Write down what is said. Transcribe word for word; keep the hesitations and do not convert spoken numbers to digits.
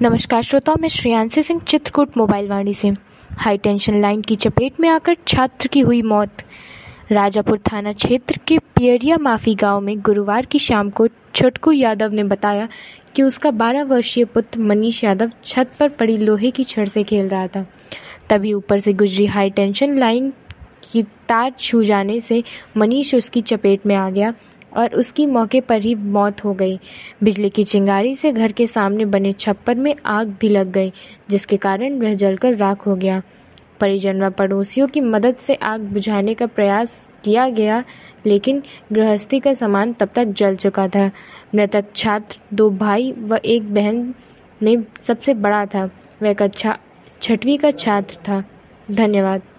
नमस्कार श्रोताओं, मैं श्रेयांशी सिंह चित्रकूट मोबाइल वाणी से। हाई टेंशन लाइन की चपेट में आकर छात्र की हुई मौत। राजापुर थाना क्षेत्र के पियरिया माफी गांव में गुरुवार की शाम को छोटकू यादव ने बताया कि उसका बारह वर्षीय पुत्र मनीष यादव छत पर पड़ी लोहे की छड़ से खेल रहा था। तभी ऊपर से गुजरी हाई टेंशन लाइन की तार छू जाने से मनीष उसकी चपेट में आ गया और उसकी मौके पर ही मौत हो गई। बिजली की चिंगारी से घर के सामने बने छप्पर में आग भी लग गई, जिसके कारण वह जलकर राख हो गया। परिजन व पड़ोसियों की मदद से आग बुझाने का प्रयास किया गया, लेकिन गृहस्थी का सामान तब तक जल चुका था। मृतक छात्र दो भाई व एक बहन में सबसे बड़ा था। वह कक्षा छठवीं का छात्र था। धन्यवाद।